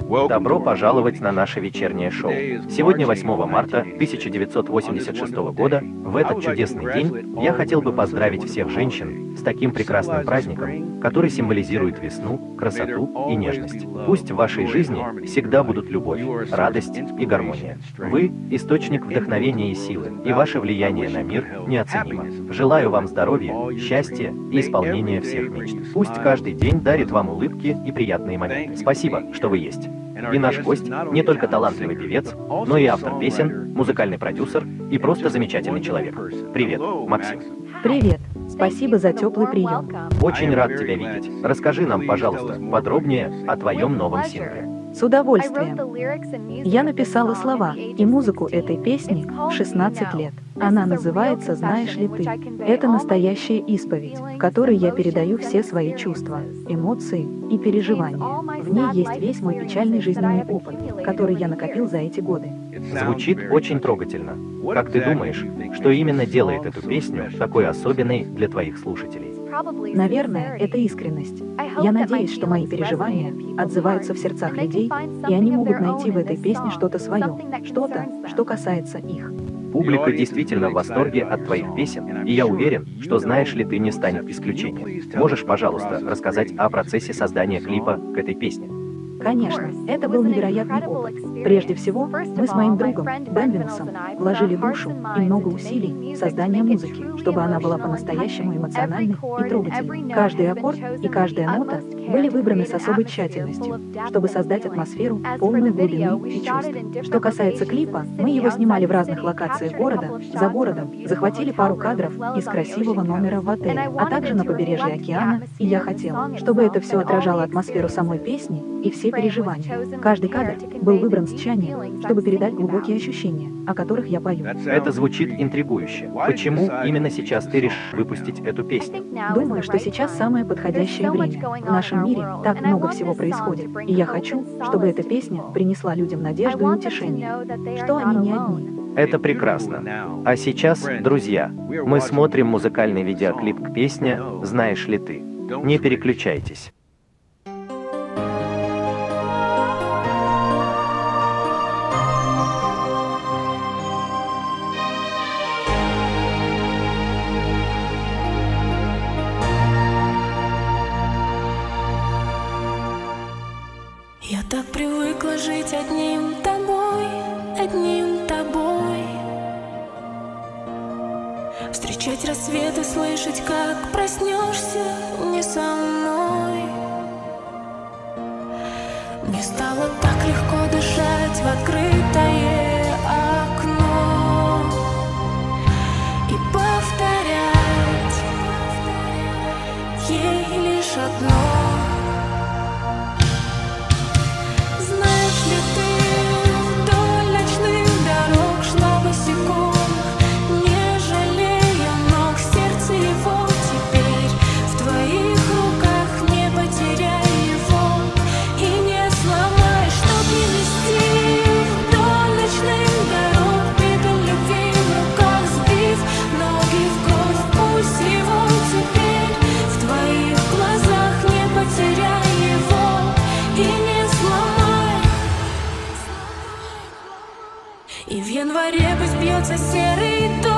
Добро пожаловать на наше вечернее шоу. Сегодня 8 марта 1986 года, в этот чудесный день, я хотел бы поздравить всех женщин с таким прекрасным праздником, который символизирует весну, красоту и нежность. Пусть в вашей жизни всегда будут любовь, радость и гармония. Вы – источник вдохновения и силы, и ваше влияние на мир неоценимо. Желаю вам здоровья, счастья и исполнения всех мечт. Пусть каждый день дарит вам улыбки и приятные моменты. Спасибо, что вы есть. И наш гость не только талантливый певец, но и автор песен, музыкальный продюсер и просто замечательный человек. Привет, Максим. Привет. Спасибо за теплый прием. Очень рад тебя видеть. Расскажи нам, пожалуйста, подробнее о твоем новом сингле. С удовольствием. Я написала слова и музыку этой песни в 16 лет. Она называется «Знаешь ли ты?». Это настоящая исповедь, в которой я передаю все свои чувства, эмоции и переживания. В ней есть весь мой печальный жизненный опыт, который я накопил за эти годы. Звучит очень трогательно. Как ты думаешь, что именно делает эту песню такой особенной для твоих слушателей? Наверное, это искренность. Я надеюсь, что мои переживания отзываются в сердцах людей, и они могут найти в этой песне что-то свое, что-то, что касается их. Публика действительно в восторге от твоих песен, и я уверен, что «Знаешь ли ты» не станет исключением. Можешь, пожалуйста, рассказать о процессе создания клипа к этой песне? Конечно, это был невероятный опыт. Прежде всего, мы с моим другом, Бен Винсом, вложили душу и много усилий в создание музыки, чтобы она была по-настоящему эмоциональной и трогательной. Каждый аккорд и каждая нота были выбраны с особой тщательностью, чтобы создать атмосферу, полную глубины и чувств. Что касается клипа, мы его снимали в разных локациях города, за городом, захватили пару кадров из красивого номера в отеле, а также на побережье океана, и я хотела, чтобы это все отражало атмосферу самой песни и все переживания. Каждый кадр был выбран с тщанием, чтобы передать глубокие ощущения, о которых я пою. Это звучит интригующе. Почему именно сейчас ты решил выпустить эту песню? Думаю, что сейчас самое подходящее время. В нашем мире так много всего происходит, и я хочу, чтобы эта песня принесла людям надежду и утешение, что они не одни. Это прекрасно. А сейчас, друзья, мы смотрим музыкальный видеоклип к песне «Знаешь ли ты?». Не переключайтесь. Я так привыкла жить одним тобой, одним тобой. Встречать рассветы, слышать, как проснешься не со мной. Мне стало так легко дышать в открытое окно и повторять ей лишь одно. И в январе пусть бьется серый дождь.